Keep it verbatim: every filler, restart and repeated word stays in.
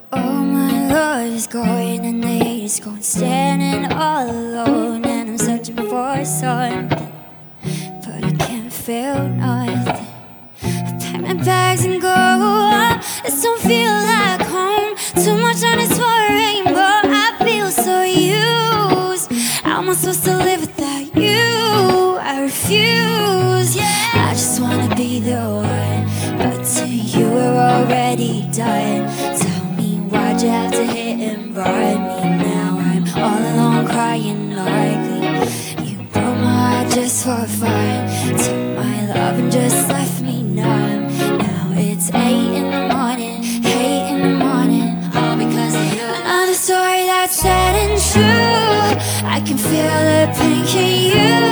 Oh, my love is going and the hate is going, standing all alone, and I'm searching for something, but I can't feel nothing. I pack my bags and go. This don't feel like home. Too much on this for a rainbow. I feel so used. How am I supposed to live without you? I refuse. Yeah, I just wanna be the one, but to you we're already done. Tell me, why'd you have to hit and run me? Now I'm all alone crying ugly. You broke my heart just for fun. Took my love and just left me numb. Now it's eight in the morning, eight in the morning, all because of you. Another story that's sad and true. I can feel the pain in you.